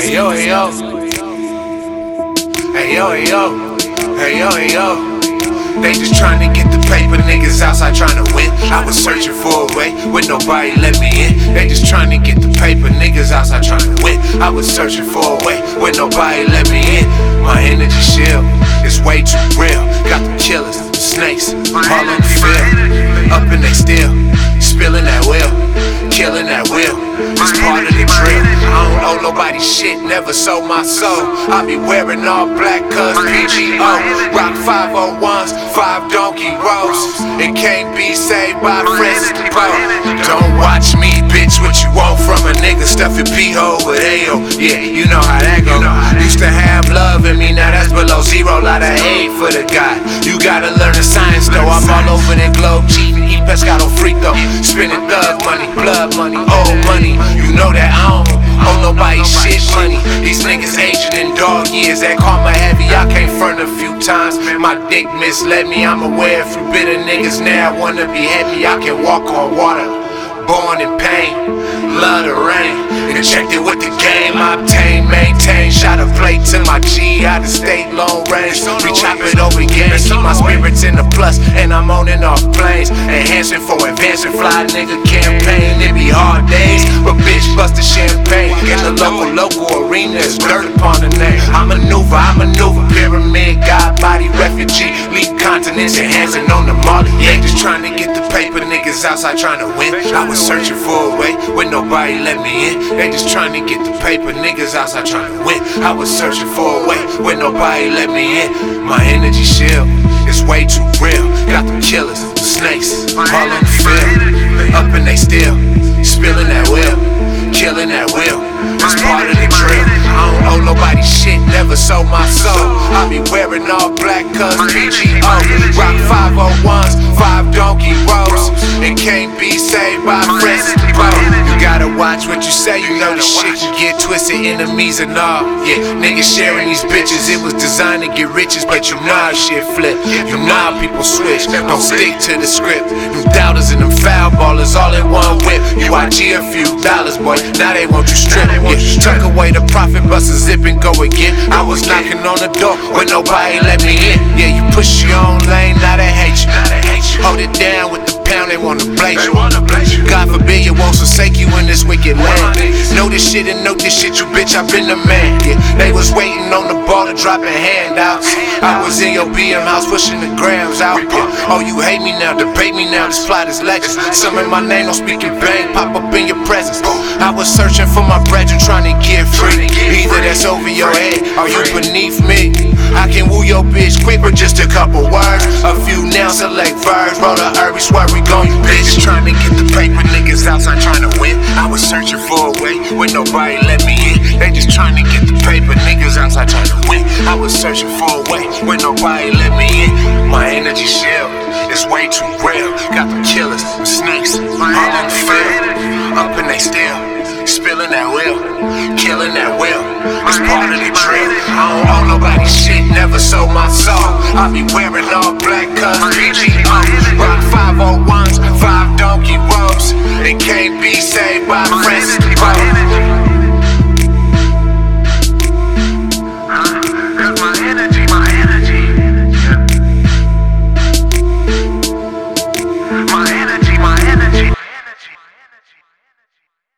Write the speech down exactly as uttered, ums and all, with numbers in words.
Hey yo, hey yo. Hey yo, hey yo. Hey yo, hey yo. They just trying to get the paper, niggas outside trying to win. I was searching for a way when nobody let me in. They just trying to get the paper, niggas outside trying to win. I was searching for a way when nobody let me in. My energy shield is way too real. Got the killers, the snakes, all in the field. Up and they still spilling that wheel, killing that wheel. It's part of the drill. I don't owe nobody shit, never sold my soul. I be wearing all black cause P G O. Rock five oh ones, five donkey roads. It can't be saved by Francis DePaul. Don't watch me, bitch, what you want from a nigga. Stuff your pee-hole with A O. Yeah, you know how that go. Used to have love in me, now that's below zero. Lot of hate for the God. You gotta learn the science though. I'm all over the globe, cheating, eat pescado frito. Spending thug money, blood money, old money. You know that I don't owe nobody shit money. These niggas aging in dog years, that karma heavy. I came front a few times, my dick misled me. I'm aware if you bitter niggas now wanna be heavy. I can walk on water, born in pain, love the rain. Injected with the game, I obtain, maintain. Shot a plate to my G, out of state, long range. We chop it over again, keep my spirits in the plus, and I'm owning off planes. Enhancing for advancing, fly nigga campaign. It be hard days, but bitch bust the champagne. In the local, local arena, it's dirt upon the name. I maneuver, I maneuver, pyramid, God body, refugee. Lead continents, enhancing on the molly. Yeah, just trying to get the paper, niggas outside trying to win. I was searching for a way when nobody let me in. They just trying to get the paper, niggas outside trying to win. I was searching for a way when nobody let me in. My energy shield is way too real. Got the killers, the snakes, all in the field. Up and they still spilling that wheel, killing that wheel. It's part of the drill. I don't owe nobody shit, never sold my soul. I be wearing all black cause P G O. Rock five oh ones, five donkey roads. It can't be saved by Francis DePaul. You gotta watch what you say, you know the shit can get twisted, enemies and all. Yeah, niggas sharing these bitches, it was designed to get riches, but you know how shit flip. You know how people switch, don't stick to the script. Them doubters and them foul ballers all in one whip. You I G a few dollars, boy, now they want you stripped. Yeah, tuck away the profit, bust a zip and go again. I was knocking on the door when nobody let me in. Yeah, you push your own lane, now they hate you. Hold it down with the pound, they wanna blaze you. God forbid you won't forsake you in this wicked land. Know this shit and know this shit, you bitch, I been the man. Yeah, they was waiting on the ball to dropping handouts. I was in your B M house pushing the grams out. Yeah. Oh, you hate me now, debate me now, this plot is legend. Some in my name, don't speak in vain, pop up in your presence. I was searching for my brethren, trying to get free. Either that's over your head, or you beneath me. I can woo your bitch quick with just a couple words. A few now select verbs, roll the herb, we swear we gon' you bitch. Trying to get the paper, niggas outside trying to win. I was searching for a way when nobody let me in. They just trying to get the paper, niggas outside trying to win. I was searching for a way when nobody let me in. My energy shield is way too real. Got the killers, the snakes, all in the field. Up and they still spilling that wheel, killing that wheel. It's part of the drill. I don't owe nobody shit, never sold my soul. I be wearing all black cause P G O. Rock five oh ones, five donkey roads. It can't be saved by Francis DePaul.